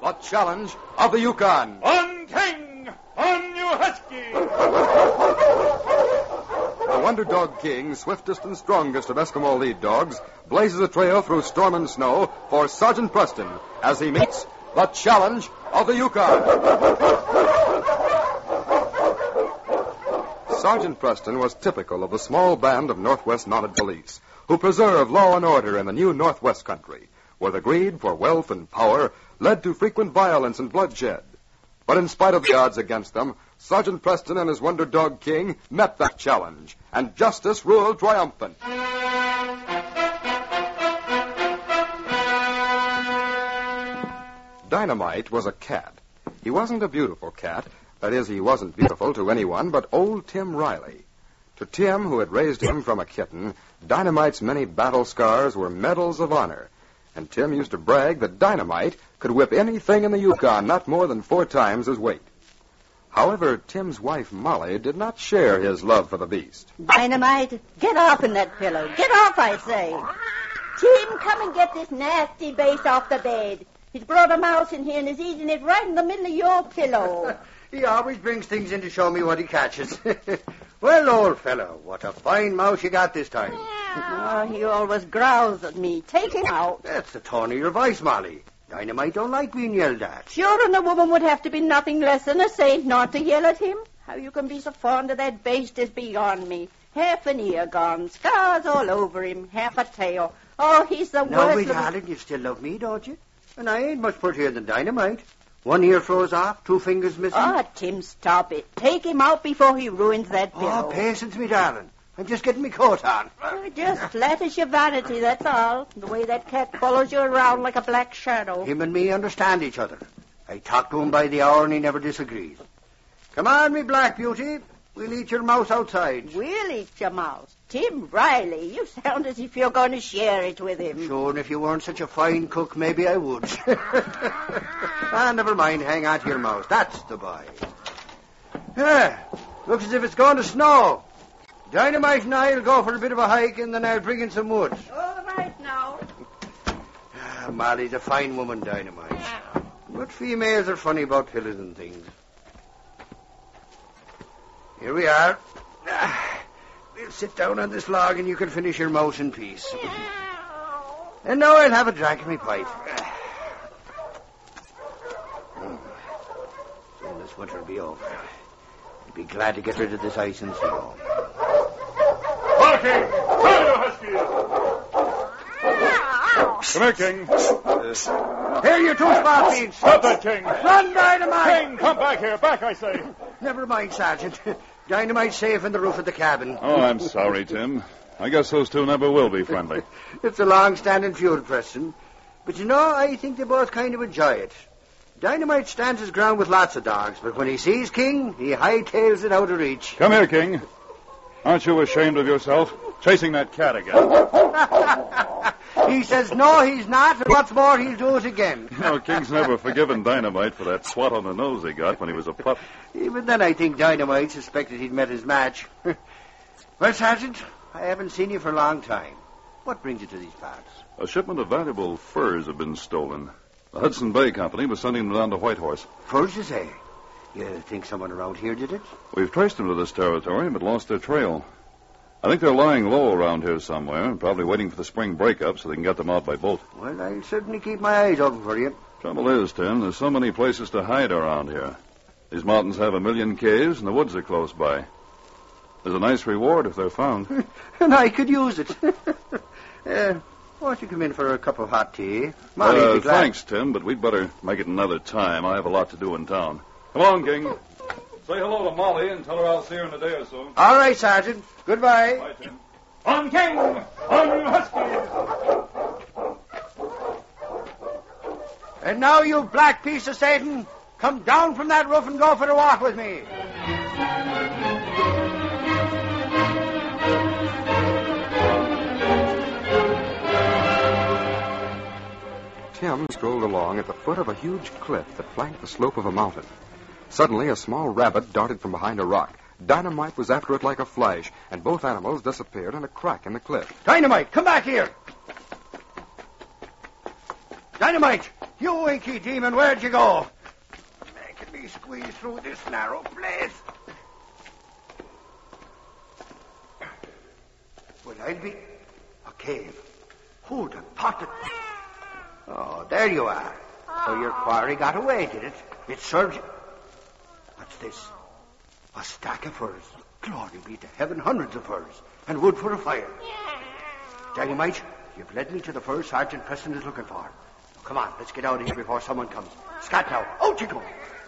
a challenge of the Yukon. On King! On you husky! The Wonder Dog King, swiftest and strongest of Eskimo lead dogs, blazes a trail through storm and snow for Sergeant Preston as he meets the challenge of the Yukon. Sergeant Preston was typical of the small band of Northwest Mounted Police who preserve law and order in the new Northwest country, where the greed for wealth and power led to frequent violence and bloodshed. But in spite of the odds against them, Sergeant Preston and his Wonder Dog King met that challenge, and justice ruled triumphant. Dynamite was a cat. He wasn't a beautiful cat. That is, he wasn't beautiful to anyone but old Tim Riley. To Tim, who had raised him from a kitten, Dynamite's many battle scars were medals of honor. And Tim used to brag that Dynamite could whip anything in the Yukon not more than 4 times his weight. However, Tim's wife, Molly, did not share his love for the beast. Dynamite, get off in that pillow. Get off, I say. Tim, come and get this nasty beast off the bed. He's brought a mouse in here and is eating it right in the middle of your pillow. He always brings things in to show me what he catches. Well, old fellow, what a fine mouse you got this time. Oh, he always growls at me. Take him out. That's the tone of your voice, Molly. Dynamite don't like being yelled at. Sure, and a woman would have to be nothing less than a saint not to yell at him. How you can be so fond of that beast is beyond me. Half an ear gone, scars all over him, half a tail. Oh, he's the worst. No, my darling, you still love me, don't you? And I ain't much prettier than Dynamite. 1 ear froze off, 2 fingers missing. Oh, Tim, stop it. Take him out before he ruins that pillow. Oh, patience, me darling. I'm just getting my coat on. Just flatters your vanity, that's all. The way that cat follows you around like a black shadow. Him and me understand each other. I talk to him by the hour and he never disagrees. Come on, me black beauty. We'll eat your mouse outside. We'll eat your mouse. Tim Riley, you sound as if you're going to share it with him. Sure, and if you weren't such a fine cook, maybe I would. Never mind. Hang on to your mouse. That's the boy. Looks as if it's going to snow. Dynamite and I'll go for a bit of a hike, and then I'll bring in some wood. All right now. Molly's a fine woman, Dynamite. But females are funny about pillows and things. Here we are. We'll sit down on this log and you can finish your mouse in peace. And now I'll have a drink of my pipe. Soon this winter will be over. I'll be glad to get rid of this ice and snow. Barking! Come you husky! Come here, King. Here, you 2 sparklings. Stop that, King. Run, Dynamite! King, come back here. Back, I say. Never mind, Sergeant. Dynamite's safe in the roof of the cabin. Oh, I'm sorry, Tim. I guess those 2 never will be friendly. It's a long-standing feud, Preston. But you know, I think they both kind of enjoy it. Dynamite stands his ground with lots of dogs, but when he sees King, he hightails it out of reach. Come here, King. Aren't you ashamed of yourself? Chasing that cat again. He says no, he's not, and what's more, he'll do it again. No, King's never forgiven Dynamite for that swat on the nose he got when he was a pup. Even then, I think Dynamite suspected he'd met his match. Well, Sergeant, I haven't seen you for a long time. What brings you to these parts? A shipment of valuable furs have been stolen. The Hudson Bay Company was sending them down to Whitehorse. Furs, you say? You think someone around here did it? We've traced them to this territory, but lost their trail. I think they're lying low around here somewhere, probably waiting for the spring breakup so they can get them out by boat. Well, I'll certainly keep my eyes open for you. Trouble is, Tim, there's so many places to hide around here. These mountains have 1,000,000 caves, and the woods are close by. There's a nice reward if they're found. And I could use it. Won't you come in for a cup of hot tea? Molly'd be glad. Thanks, Tim, but we'd better make it another time. I have a lot to do in town. Come on, King. Say hello to Molly and tell her I'll see her in a day or so. All right, Sergeant. Goodbye. Bye, Tim. On, King! On, you huskies! And now, you black piece of Satan, come down from that roof and go for a walk with me. Tim strolled along at the foot of a huge cliff that flanked the slope of a mountain. Suddenly, a small rabbit darted from behind a rock. Dynamite was after it like a flash, and both animals disappeared in a crack in the cliff. Dynamite, come back here. Dynamite, You inky demon, where'd you go? Making me squeeze through this narrow place. Well, I'll be... A cave. Hold a pocket. Oh, there you are. So your quarry got away, did it? It served you... What's this? A stack of furs. Glory be to heaven, hundreds of furs. And wood for a fire. Dynamite, you've led me to the furs Sergeant Preston is looking for. Come on, let's get out of here before someone comes. Scat now. Out you go.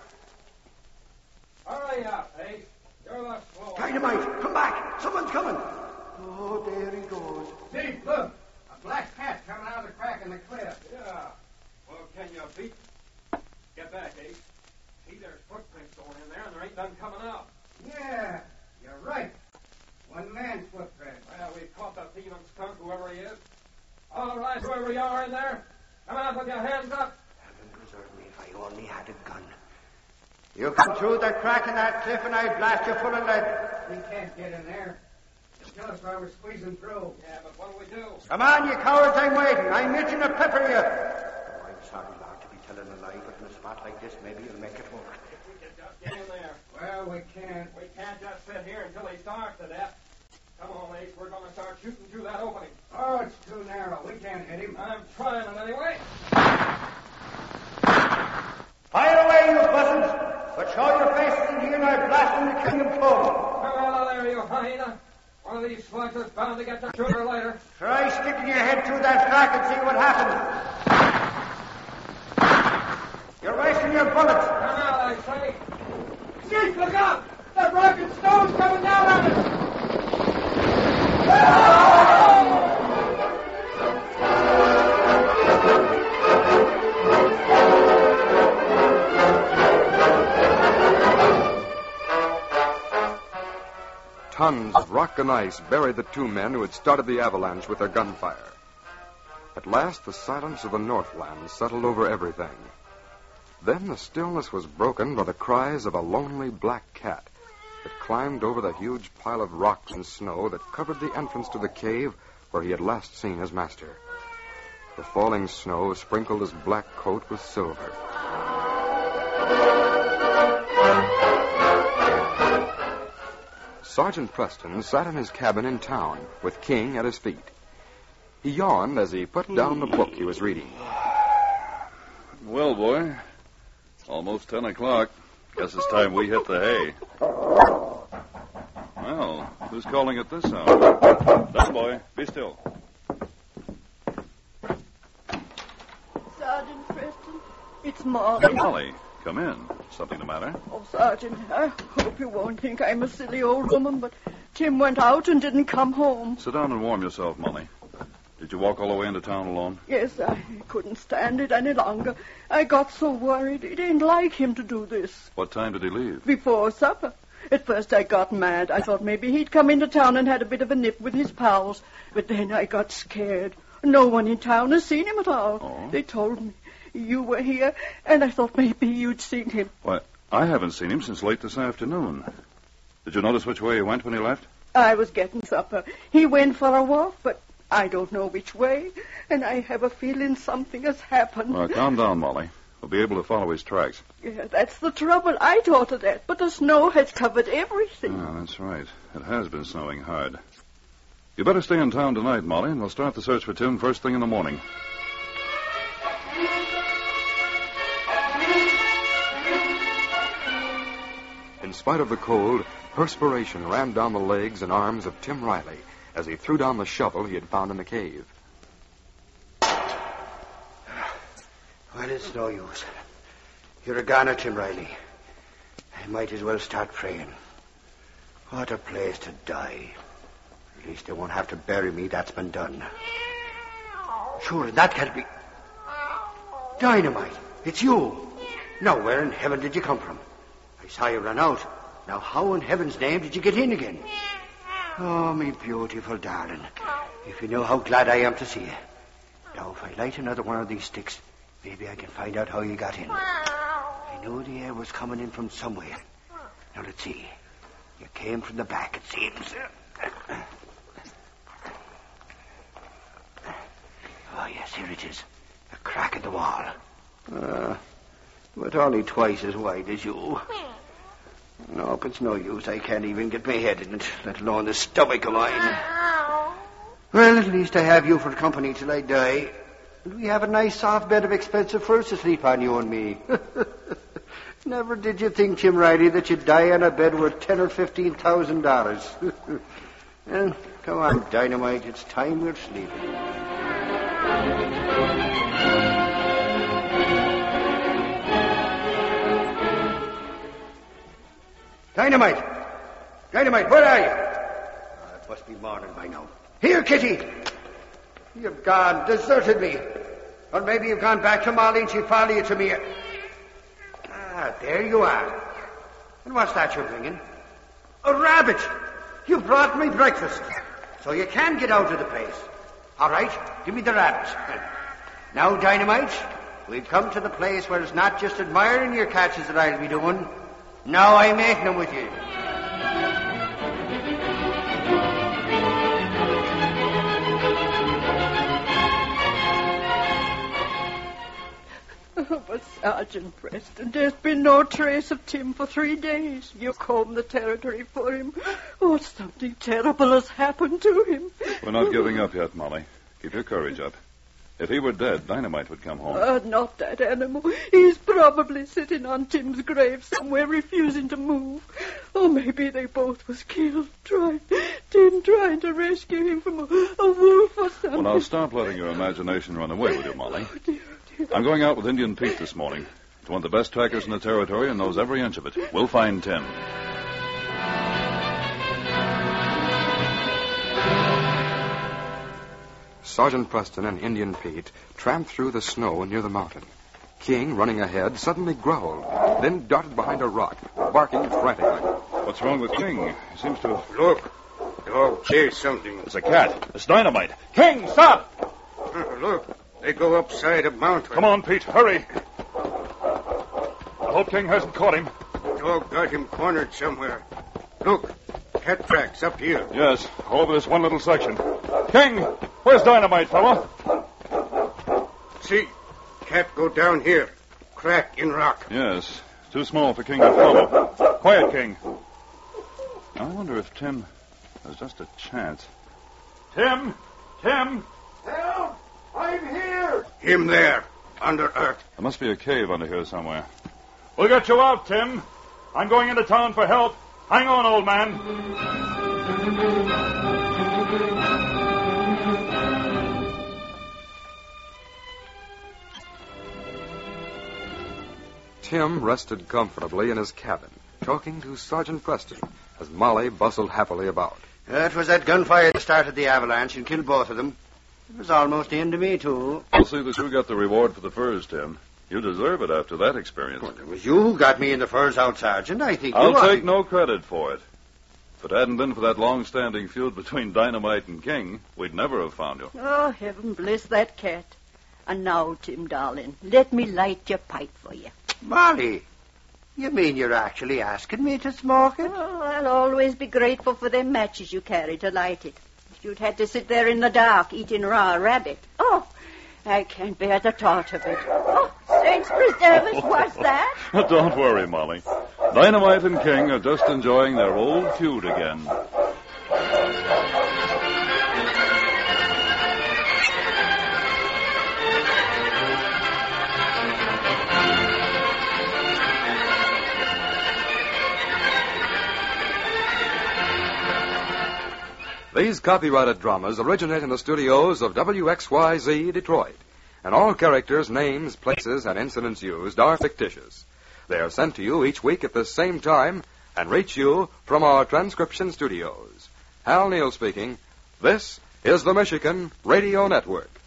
Hurry up, Ace. You're the slow. Dynamite, come back. Someone's coming. Oh, there he goes. See, look. A black cat coming out of the crack in the cliff. Yeah. Well, can you beat? Get back, Ace. See, there's footprints going in there, and there ain't none coming out. Yeah, you're right. One man's footprint. Well, we've caught the thieving skunk, whoever he is. All right, whoever you are in there, come out with your hands up. Heaven preserve me if I only had a gun. You come through the crack in that cliff and I blast you full of lead. We can't get in there. Tell us why we're squeezing through. Yeah, but what do we do? Come on, you cowards, I'm waiting. I'm itching to pepper you. Oh, I'm sorry, Lord, to be telling a lie, but in a spot like this, maybe you'll make it work. If we could just get in there. Well, we can't. We can't just sit here until he starves to death. Come on, Ace, we're going to start shooting through that opening. Oh, it's too narrow. We can't hit him. I'm trying it anyway. Fire away, you buzzards! But show your faces in here and I'll blast them to kill them cold. Come on there, you hyena. One of these slugs is bound to get the sugar later. Try sticking your head through that crack and see what happens. You're wasting your bullets. Come out, I say. Chief, look out! That rocket stone's coming down on us! Tons of rock and ice buried the two men who had started the avalanche with their gunfire. At last, the silence of the Northland settled over everything. Then the stillness was broken by the cries of a lonely black cat that climbed over the huge pile of rocks and snow that covered the entrance to the cave where he had last seen his master. The falling snow sprinkled his black coat with silver. Sergeant Preston sat in his cabin in town with King at his feet. He yawned as he put down the book he was reading. Well, boy, almost 10 o'clock. Guess it's time we hit the hay. Well, who's calling at this hour? Down, boy. Be still. Sergeant Preston, it's Molly. Molly, come in. Something the matter? Oh, Sergeant, I hope you won't think I'm a silly old woman, but Tim went out and didn't come home. Sit down and warm yourself, Molly. Did you walk all the way into town alone? Yes, I couldn't stand it any longer. I got so worried. It ain't like him to do this. What time did he leave? Before supper. At first I got mad. I thought maybe he'd come into town and had a bit of a nip with his pals. But then I got scared. No one in town has seen him at all. Oh? They told me you were here, and I thought maybe you'd seen him. Why, I haven't seen him since late this afternoon. Did you notice which way he went when he left? I was getting supper. He went for a walk, but I don't know which way, and I have a feeling something has happened. Well, calm down, Molly. We'll be able to follow his tracks. Yeah, that's the trouble. I thought of that, but the snow has covered everything. Oh, that's right. It has been snowing hard. You better stay in town tonight, Molly, and we'll start the search for Tim first thing in the morning. In spite of the cold, perspiration ran down the legs and arms of Tim Riley as he threw down the shovel he had found in the cave. Well, it's no use. You're a goner, Tim Riley. I might as well start praying. What a place to die. At least they won't have to bury me. That's been done. Sure, that can't be... Dynamite, it's you. Now, where in heaven did you come from? I saw you run out. Now, how in heaven's name did you get in again? Oh, me beautiful darling. If you know how glad I am to see you. Now, if I light another one of these sticks, maybe I can find out how you got in. I knew the air was coming in from somewhere. Now, let's see. You came from the back, it seems. Oh, yes, here it is. A crack in the wall. But only twice as wide as you. Nope, it's no use. I can't even get my head in it, let alone the stomach of mine. Well, at least I have you for company till I die. And we have a nice soft bed of expensive furs to sleep on, you and me. Never did you think, Tim Riley, that you'd die on a bed worth $10,000 or $15,000. Well, come on, Dynamite. It's time we're sleeping. Dynamite! Dynamite, where are you? It must be morning by now. Here, Kitty! You've gone, deserted me. Or maybe you've gone back to Molly and she followed you to me. There you are. And what's that you're bringing? A rabbit! You brought me breakfast. So you can get out of the place. All right, give me the rabbit. Now, Dynamite, we've come to the place where it's not just admiring your catches that I'll be doing. Now I'm making them with you. Oh, but Sergeant Preston, there's been no trace of Tim for 3 days. You combed the territory for him. Oh, something terrible has happened to him. We're not giving up yet, Molly. Keep your courage up. If he were dead, Dynamite would come home. Not that animal. He's probably sitting on Tim's grave somewhere, refusing to move. Or maybe they both was killed. Tim trying to rescue him from a wolf or something. Well, now stop letting your imagination run away with you, Molly. Oh, dear. I'm going out with Indian Pete this morning. He's one of the best trackers in the territory and knows every inch of it. We'll find Tim. Sergeant Preston and Indian Pete tramped through the snow near the mountain. King, running ahead, suddenly growled, then darted behind a rock, barking frantically. What's wrong with King? He seems to have... Look. Oh, there's something. It's a cat. It's Dynamite. King, stop! Look. They go upside a mountain. Come on, Pete. Hurry. I hope King hasn't caught him. Dog got him cornered somewhere. Look. Cat tracks up here. Yes, all over this one little section. King, where's Dynamite, fella? See, cat go down here. Crack in rock. Yes, too small for King to follow. Quiet, King. I wonder if Tim has just a chance. Tim! Help! I'm here! Him there, under earth. There must be a cave under here somewhere. We'll get you out, Tim. I'm going into town for help. Hang on, old man. Tim rested comfortably in his cabin, talking to Sergeant Preston as Molly bustled happily about. It was that gunfire that started the avalanche and killed both of them. It was almost the end of me, too. We'll see that you got the reward for the furs, Tim. You deserve it after that experience. Well, it was you who got me in the furs out, Sergeant. I think I'll take no credit for it. If it hadn't been for that long-standing feud between Dynamite and King, we'd never have found you. Oh, heaven bless that cat. And now, Tim, darling, let me light your pipe for you. Molly, you mean you're actually asking me to smoke it? Oh, I'll always be grateful for them matches you carry to light it. If you'd had to sit there in the dark eating raw rabbit. Oh, I can't bear the thought of it. Oh, saints preserve us, what's that? Don't worry, Molly. Dynamite and King are just enjoying their old feud again. These copyrighted dramas originate in the studios of WXYZ Detroit, and all characters, names, places, and incidents used are fictitious. They are sent to you each week at the same time and reach you from our transcription studios. Hal Neal speaking. This is the Michigan Radio Network.